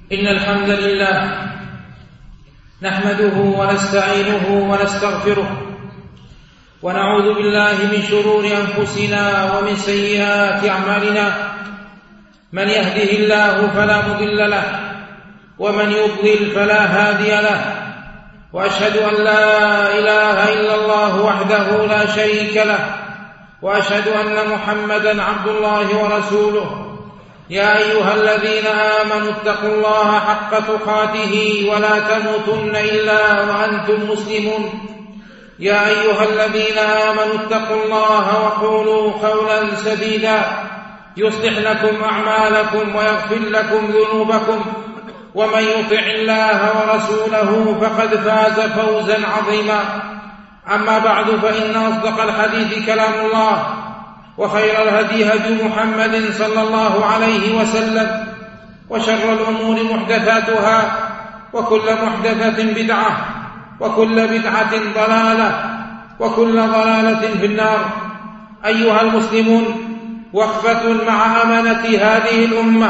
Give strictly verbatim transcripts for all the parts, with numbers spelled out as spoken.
إن الحمد لله نحمده ونستعينه ونستغفره ونعوذ بالله من شرور أنفسنا ومن سيئات أعمالنا. من يهده الله فلا مضل له ومن يضلل فلا هادي له، وأشهد أن لا إله إلا الله وحده لا شريك له، وأشهد أن محمدا عبد الله ورسوله. يا أيها الذين آمنوا اتقوا الله حق تقاته ولا تموتن إلا وأنتم مسلمون. يا أيها الذين آمنوا اتقوا الله وقولوا قولا سديدا يصلح لكم أعمالكم ويغفر لكم ذنوبكم، ومن يطع الله ورسوله فقد فاز فوزا عظيما. أما بعد، فإن أصدق الحديث كلام الله، وخير الهدي هدي محمد صلى الله عليه وسلم، وشر الأمور محدثاتها، وكل محدثة بدعة، وكل بدعة ضلالة، وكل ضلالة في النار. أيها المسلمون، وقفة مع أمانة هذه الأمة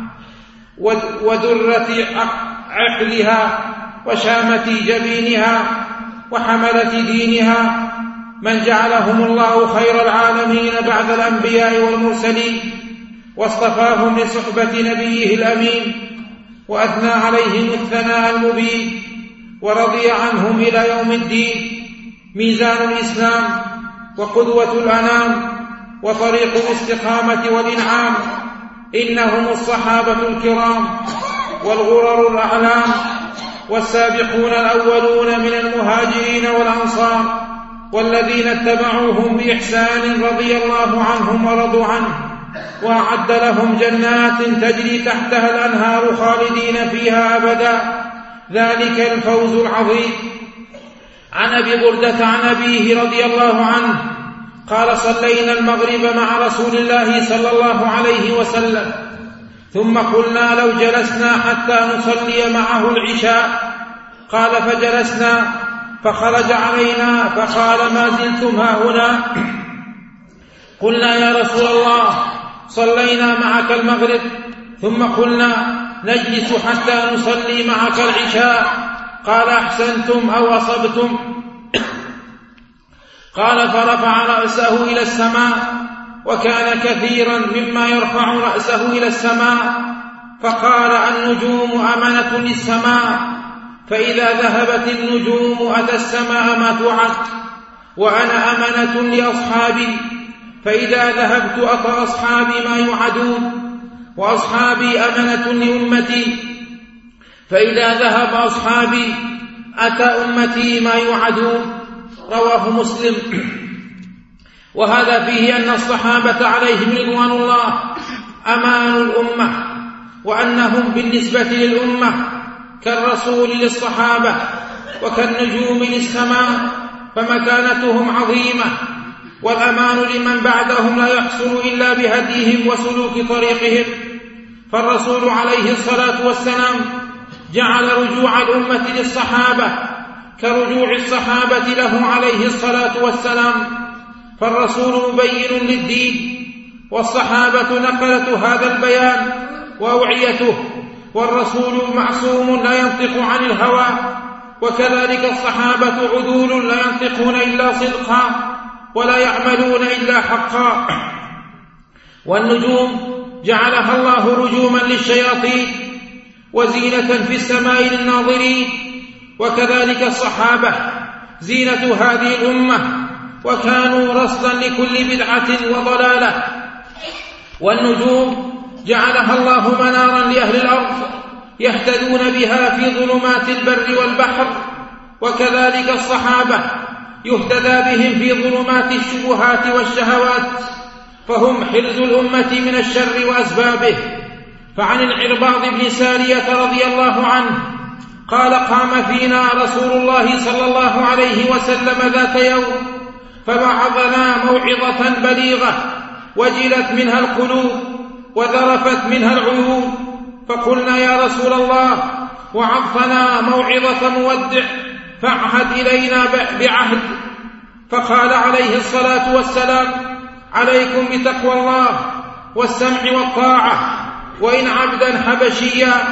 ودرة عقلها وشامة جبينها وحملة دينها، من جعلهم الله خير العالمين بعد الأنبياء والمرسلين، واصطفاهم لصحبة نبيه الأمين، وأثنى عليهم الثناء المبين، ورضي عنهم إلى يوم الدين. ميزان الإسلام وقدوة الأنام وطريق الاستقامة والإنعام، إنهم الصحابة الكرام والغرر الأعلام، والسابقون الأولون من المهاجرين والأنصار، والذين اتبعوهم بإحسان رضي الله عنهم ورضوا عنه، وأعد لهم جنات تجري تحتها الأنهار خالدين فيها أبدا، ذلك الفوز العظيم. عن أبي بردة عن أبيه رضي الله عنه قال: صلينا المغرب مع رسول الله صلى الله عليه وسلم، ثم قلنا لو جلسنا حتى نصلي معه العشاء. قال: فجلسنا، فخرج علينا فقال: ما زلتم هاهنا؟ قلنا: يا رسول الله، صلينا معك المغرب ثم قلنا نجلس حتى نصلي معك العشاء. قال: أحسنتم أو أصبتم؟ قال: فرفع رأسه إلى السماء، وكان كثيرا مما يرفع رأسه إلى السماء، فقال: النجوم أمنة للسماء، فإذا ذهبت النجوم أتى السماء ما توعد، وأنا أمنة لأصحابي، فإذا ذهبت أتى أصحابي ما يوعدون، وأصحابي أمنة لأمتي، فإذا ذهب أصحابي أتى أمتي ما يوعدون. رواه مسلم. وهذا فيه أن الصحابة عليهم رضوان الله أمان الأمة، وأنهم بالنسبة للأمة كالرسول للصحابة وكالنجوم للسماء، فمكانتهم عظيمة، والأمان لمن بعدهم لا يحصل إلا بهديهم وسلوك طريقهم. فالرسول عليه الصلاة والسلام جعل رجوع الأمة للصحابة كرجوع الصحابة له عليه الصلاة والسلام، فالرسول مبين للدين، والصحابة نقلة هذا البيان وأوعيته، والرسول معصوم لا ينطق عن الهوى، وكذلك الصحابة عدول لا ينطقون إلا صدقا ولا يعملون إلا حقا. والنجوم جعلها الله رجوما للشياطين وزينة في السماء للناظرين، وكذلك الصحابة زينة هذه الأمة، وكانوا رصدا لكل بدعة وضلالة. والنجوم جعلها الله منارا لأهل الأرض يهتدون بها في ظلمات البر والبحر، وكذلك الصحابة يهتدى بهم في ظلمات الشبهات والشهوات، فهم حرز الأمة من الشر وأسبابه. فعن العرباض بن سارية رضي الله عنه قال: قام فينا رسول الله صلى الله عليه وسلم ذات يوم فوعظنا موعظة بليغة وجلت منها القلوب وذرفت منها العيون، فقلنا: يا رسول الله، وعظتنا موعظة مودع، فاعهد إلينا بعهد. فقال عليه الصلاة والسلام: عليكم بتقوى الله والسمع والطاعة، وإن عبدا حبشيا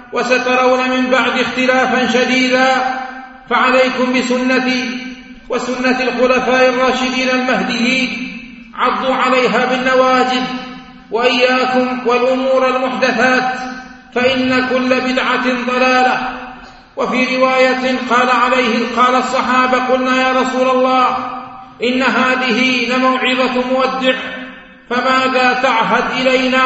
وسترون من بعد اختلافا شديدا، فعليكم بسنتي وسنة الخلفاء الراشدين المهديين، عضوا عليها بالنواجذ، وإياكم والأمور المحدثات، فإن كل بدعة ضلالة. وفي رواية قال عليه قال الصحابة: قلنا يا رسول الله إن هذه لموعظة مودع، فماذا تعهد إلينا؟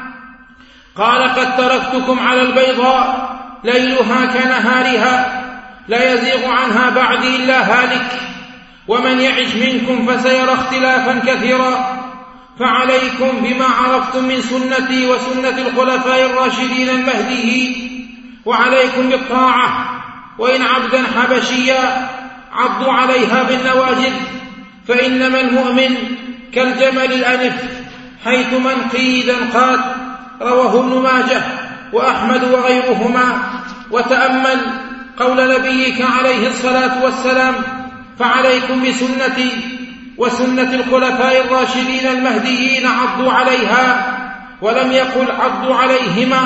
قال: قد تركتكم على البيضاء ليلها كنهارها لا يزيغ عنها بعدي إلا هالك، ومن يعش منكم فسيرى اختلافا كثيرا، فعليكم بما عرفتم من سنتي وسنة الخلفاء الراشدين المهديين، وعليكم بالطاعة، وإن عبدا حبشيا عضوا عليها بالنواجذ، فإنما المؤمن كالجمل الأنف حيث من قيدا قاد. رواه ابن ماجه وأحمد وغيرهما. وتأمل قول نبيك عليه الصلاة والسلام: فعليكم بسنتي وسنة الخلفاء الراشدين المهديين، عضوا عليها، ولم يقل عضوا عليهما،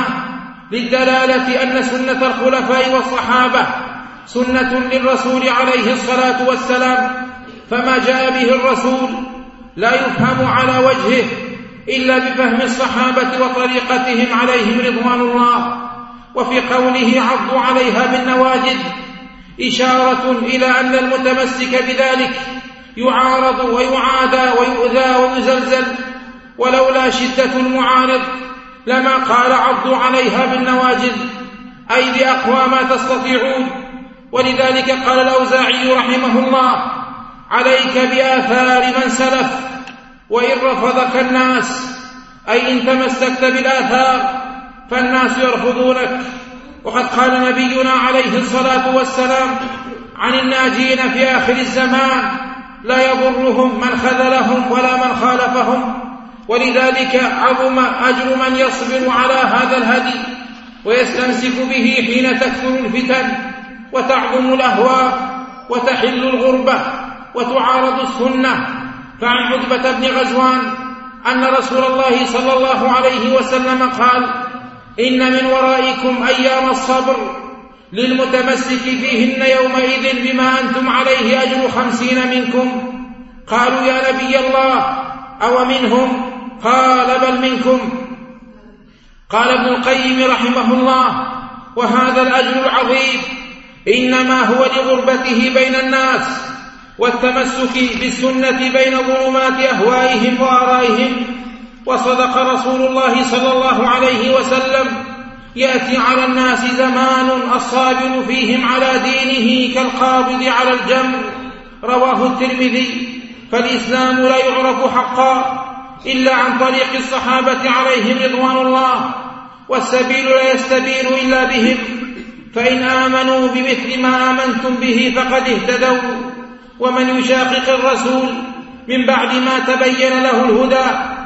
للدلالة أن سنة الخلفاء والصحابة سنة للرسول عليه الصلاة والسلام، فما جاء به الرسول لا يفهم على وجهه إلا بفهم الصحابة وطريقتهم عليهم رضوان الله. وفي قوله عضوا عليها بالنواجذ إشارة إلى أن المتمسك بذلك يعارض ويعادى ويؤذى ويزلزل، ولولا شدة المعارض لما قال عضوا عليها بالنواجذ، أي بأقوى ما تستطيعون. ولذلك قال الأوزاعي رحمه الله: عليك بآثار من سلف وإن رفضك الناس، أي إن تمسكت بالآثار فالناس يرفضونك. وقد قال نبينا عليه الصلاة والسلام عن الناجين في آخر الزمان: لا يضرهم من خذلهم ولا من خالفهم. ولذلك عظم أجر من يصبر على هذا الهدي ويستمسك به حين تكثر الفتن وتعظم الأهواء وتحل الغربة وتعارض السنة. فعن عتبة بن غزوان أن رسول الله صلى الله عليه وسلم قال: إن من ورائكم أيام الصبر للمتمسك فيهن يومئذ بما أنتم عليه أجر خمسين منكم. قالوا: يا نبي الله أو منهم؟ قال: بل منكم. قال ابن القيم رحمه الله: وهذا الأجر العظيم إنما هو لغربته بين الناس والتمسك بالسنة بين ظلمات أهوائهم وآرائهم. وصدق رسول الله صلى الله عليه وسلم: يأتي على الناس زمان الصابر فيهم على دينه كالقابض على الجمر. رواه الترمذي. فالإسلام لا يعرف حقا إلا عن طريق الصحابة عليهم رضوان الله، والسبيل لا يستبين إلا بهم، فإن آمنوا بمثل ما آمنتم به فقد اهتدوا. ومن يشاقق الرسول من بعد ما تبين له الهدى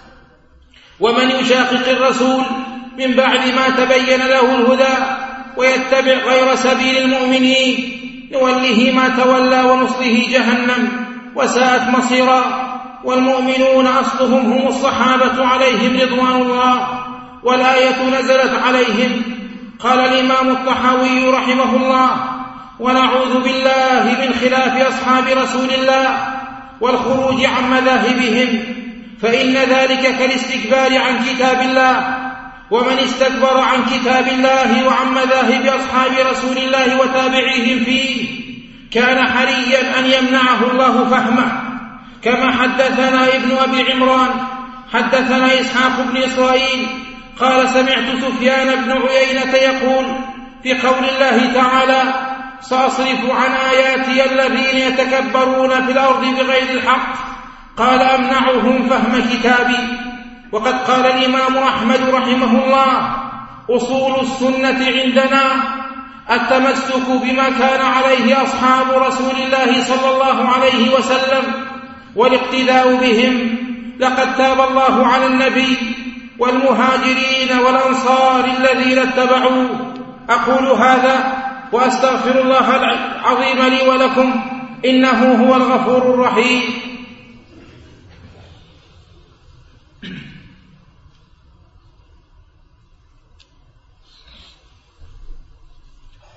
ومن يشاقق الرسول من بعد ما تبين له الهدى ويتبع غير سبيل المؤمنين نوله ما تولى ونصله جهنم وساءت مصيرا. والمؤمنون أصلهم هم الصحابة عليهم رضوان الله، والآية نزلت عليهم. قال الإمام الطحاوي رحمه الله: ونعوذ بالله من خلاف أصحاب رسول الله والخروج عن مذاهبهم، فإن ذلك كالاستكبار عن كتاب الله، ومن استكبر عن كتاب الله وعن مذاهب أصحاب رسول الله وتابعيهم فيه كان حريا أن يمنعه الله فهمه. كما حدثنا ابن أبي عمران حدثنا إسحاق بن إسرائيل قال: سمعت سفيان بن عيينة يقول في قول الله تعالى: سأصرف عن آياتي الذين يتكبرون في الأرض بغير الحق، قال: أمنعهم فهم كتابي. وقد قال الإمام أحمد رحمه الله: أصول السنة عندنا التمسك بما كان عليه أصحاب رسول الله صلى الله عليه وسلم والاقتداء بهم. لقد تاب الله على النبي والمهاجرين والأنصار الذين اتبعوه. أقول هذا وأستغفر الله العظيم لي ولكم، إنه هو الغفور الرحيم.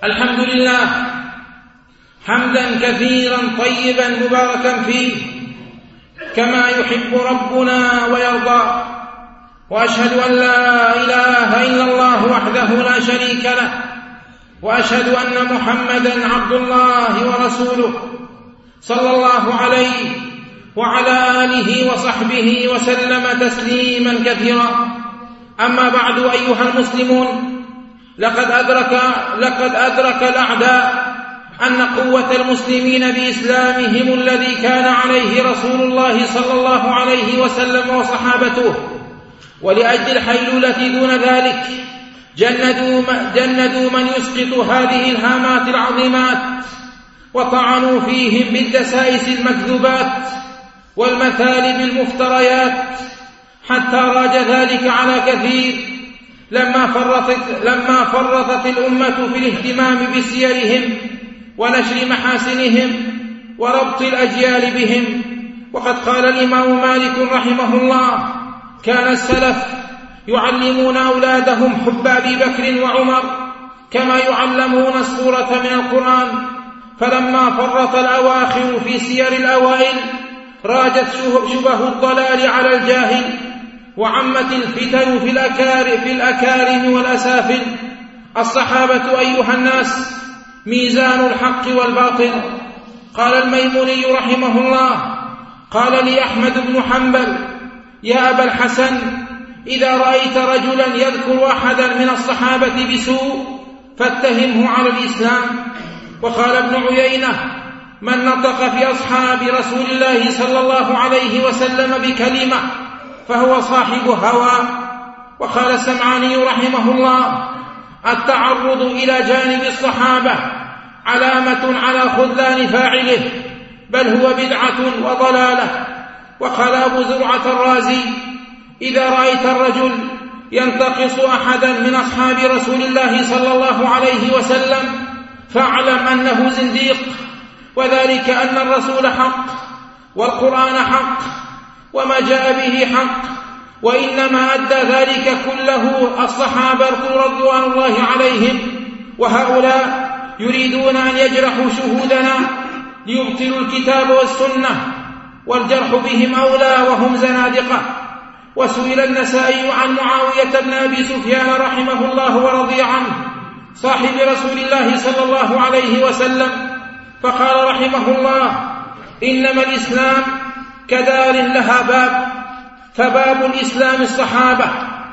الحمد لله حمدا كثيرا طيبا مباركا فيه كما يحب ربنا ويرضى، وأشهد أن لا إله إلا الله وحده لا شريك له، وأشهد أن محمدا عبد الله ورسوله صلى الله عليه وعلى آله وصحبه وسلم تسليما كثيرا. أما بعد، أيها المسلمون، لقد أدرك, لقد أدرك الأعداء أن قوة المسلمين بإسلامهم الذي كان عليه رسول الله صلى الله عليه وسلم وصحابته، ولأجل الحيلولة دون ذلك جندوا, جندوا من يسقط هذه الهامات العظيمات، وطعنوا فيهم بالدسائس المكذوبات والمثالب المفتريات، حتى راج ذلك على كثير لما فرطت, لما فرطت الأمة في الاهتمام بسيرهم ونشر محاسنهم وربط الأجيال بهم. وقد قال الإمام مالك رحمه الله: كان السلف يعلمون أولادهم حب أبي بكر وعمر كما يعلمون السورة من القرآن، فلما فرط الأواخر في سير الأوائل راجت شبه الضلال على الجاهل، وعمت الفتن في الأكارم, في الأكارم والأسافل. الصحابة أيها الناس ميزان الحق والباطل. قال الميموني رحمه الله: قال لي أحمد بن حنبل: يا أبا الحسن، إذا رأيت رجلا يذكر أحدا من الصحابة بسوء فاتهمه على الإسلام. وقال ابن عيينة: من نطق في أصحاب رسول الله صلى الله عليه وسلم بكلمة فهو صاحب هوى. وقال السمعاني رحمه الله: التعرض إلى جانب الصحابة علامة على خذلان فاعله، بل هو بدعة وضلالة. وقال أبو زرعة الرازي: إذا رأيت الرجل ينتقص أحدا من أصحاب رسول الله صلى الله عليه وسلم فاعلم أنه زنديق، وذلك أن الرسول حق والقرآن حق وما جاء به حق، وإنما أدى ذلك كله الصحابة رضوان الله عليهم، وهؤلاء يريدون أن يجرحوا شهودنا ليبطلوا الكتاب والسنة، والجرح بهم أولى وهم زنادقة. وسئل النسائي عن معاوية بن أبي سفيان رحمه الله ورضي عنه صاحب رسول الله صلى الله عليه وسلم، فقال رحمه الله: إنما الإسلام كدار لها باب، فباب الإسلام الصحابة،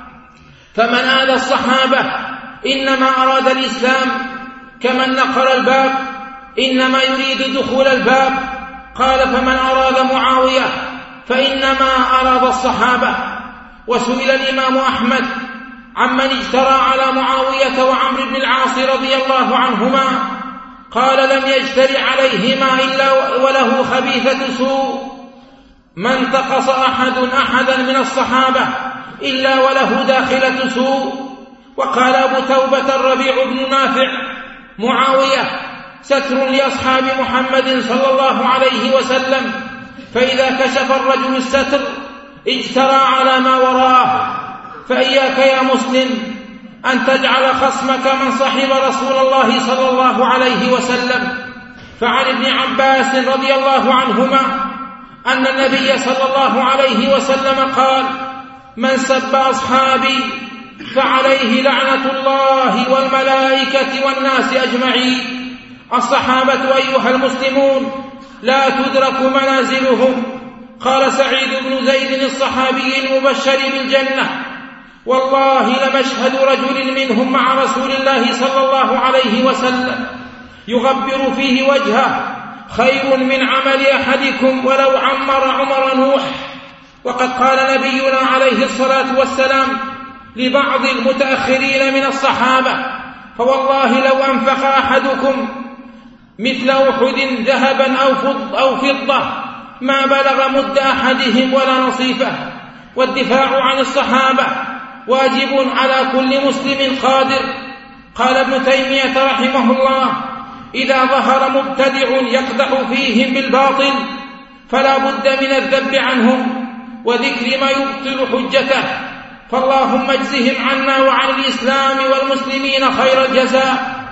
فمن آذى الصحابة إنما أراد الإسلام، كمن نقر الباب إنما يريد دخول الباب. قال: فمن أراد معاوية فإنما أراد الصحابة. وسئل الإمام أحمد عمن اجترى على معاوية وعمرو بن العاص رضي الله عنهما، قال: لم يجتري عليهما إلا وله خبيثة سوء. ما انتقص أحد أحدا من الصحابة إلا وله داخلة سوء. وقال أبو توبة الربيع بن نافع: معاوية ستر لأصحاب محمد صلى الله عليه وسلم، فإذا كشف الرجل الستر اجترى على ما وراءه. فإياك يا مسلم أن تجعل خصمك من صحب رسول الله صلى الله عليه وسلم. فعن ابن عباس رضي الله عنهما أن النبي صلى الله عليه وسلم قال: من سب أصحابي فعليه لعنة الله والملائكة والناس أجمعين. الصحابة أيها المسلمون لا تدرك منازلهم. قال سعيد بن زيد الصحابي المبشر بالجنة: والله لمشهد رجل منهم مع رسول الله صلى الله عليه وسلم يغبر فيه وجهه خير من عمل أحدكم ولو عمر عمر نوح. وقد قال نبينا عليه الصلاة والسلام لبعض المتأخرين من الصحابة: فوالله لو أنفق أحدكم مثل أحد ذهبا أو فضة ما بلغ مد أحدهم ولا نصيفه. والدفاع عن الصحابة واجب على كل مسلم قادر. قال ابن تيمية رحمه الله: إذا ظهر مبتدع يقدح فيهم بالباطل فلا بد من الذب عنهم وذكر ما يبطل حجته، فاللهم اجزهم عنا وعن الإسلام والمسلمين خير الجزاء.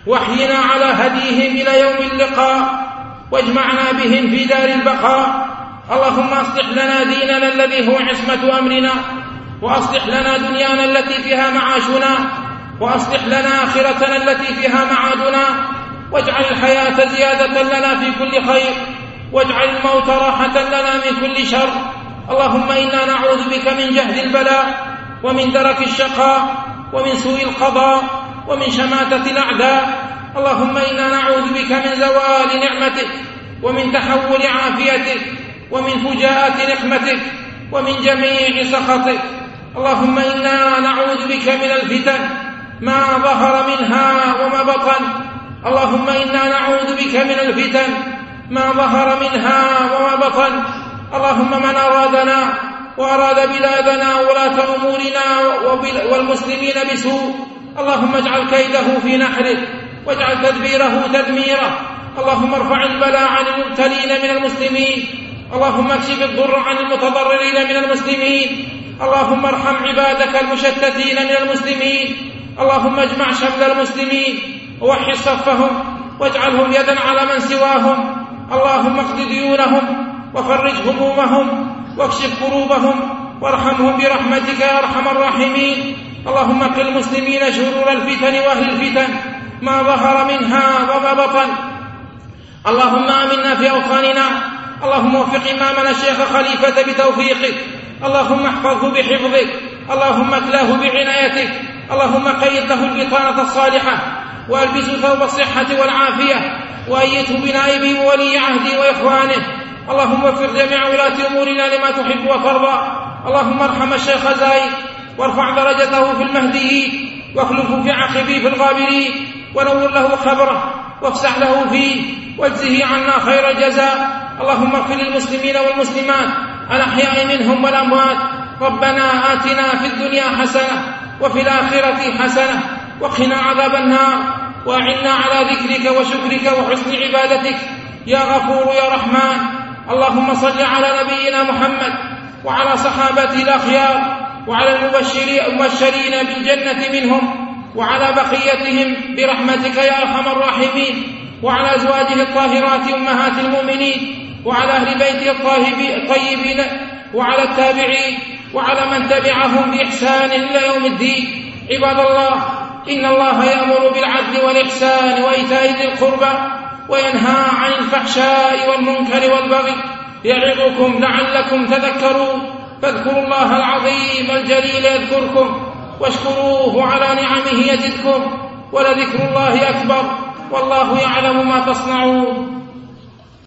واحينا على هديهم إلى يوم اللقاء، واجمعنا بهم في دار البقاء. اللهم أصلح لنا ديننا الذي هو عصمة أمرنا، وأصلح لنا دنيانا التي فيها معاشنا، وأصلح لنا آخرتنا التي فيها معادنا، واجعل الحياة زيادة لنا في كل خير، واجعل الموت راحة لنا من كل شر. اللهم إنا نعوذ بك من جهد البلاء، ومن درك الشقاء، ومن سوء القضاء، ومن شماتة الأعداء. اللهم إنا نعوذ بك من زوال نعمتك، ومن تحول عافيتك، ومن فجاءة نقمتك، ومن جميع سخطك. اللهم إنا نعوذ بك من الفتن ما ظهر منها وما بطن. اللهم إنا نعوذ بك من الفتن ما ظهر منها وما بطن. اللهم من أرادنا وأراد بلادنا وولاة أمورنا والمسلمين بسوء، اللهم اجعل كيده في نحره، واجعل تدبيره تدميره. اللهم ارفع البلاء عن المبتلين من المسلمين، اللهم اكشف الضر عن المتضررين من المسلمين. اللهم ارحم عبادك المشتتين من المسلمين. اللهم اجمع شمل المسلمين ووحد صفهم، واجعلهم يدا على من سواهم. اللهم اقض ديونهم وفرج همومهم واكشف كروبهم، وارحمهم برحمتك يا ارحم الراحمين. اللهم قل المسلمين شرور الفتن واهل الفتن ما ظهر منها وما بطن. اللهم آمنا في أوطاننا. اللهم وفق إمامنا الشيخ خليفة بتوفيقك، اللهم احفظه بحفظك، اللهم اكلاه بعنايتك، اللهم قيد له البطانة الصالحة، والبسه ثوب الصحة والعافية، وأيده بنائبه وولي عهده وإخوانه. اللهم وفق جميع ولاة أمورنا لما تحب وترضى. اللهم ارحم الشيخ زايد، وارفع درجته في المهديين، واخلفه في عقبه في الغابرين، ونور له خبره، وافسح له فيه، واجزه عنا خير الجزاء. اللهم اغفر للمسلمين والمسلمات الأحياء منهم والأموات. ربنا آتنا في الدنيا حسنة وفي الآخرة حسنة وقنا عذاب النار، وأعنا على ذكرك وشكرك وحسن عبادتك يا غفور يا رحمن. اللهم صل على نبينا محمد وعلى صحابته الأخيار، وعلى المبشرين بالجنة منهم، وعلى بقيتهم برحمتك يا أرحم الراحمين، وعلى أزواجه الطاهرات أمهات المؤمنين، وعلى أهل بيته الطيبين، وعلى التابعين، وعلى من تبعهم بإحسان إلى يوم الدين. عباد الله، إن الله يأمر بالعدل والإحسان وإيتاء ذي القربى، وينهى عن الفحشاء والمنكر والبغي، يعظكم لعلكم تذكرون. فاذكروا الله العظيم الجليل يذكركم، واشكروه على نعمه يزدكم، ولذكر الله أكبر، والله يعلم ما تصنعون.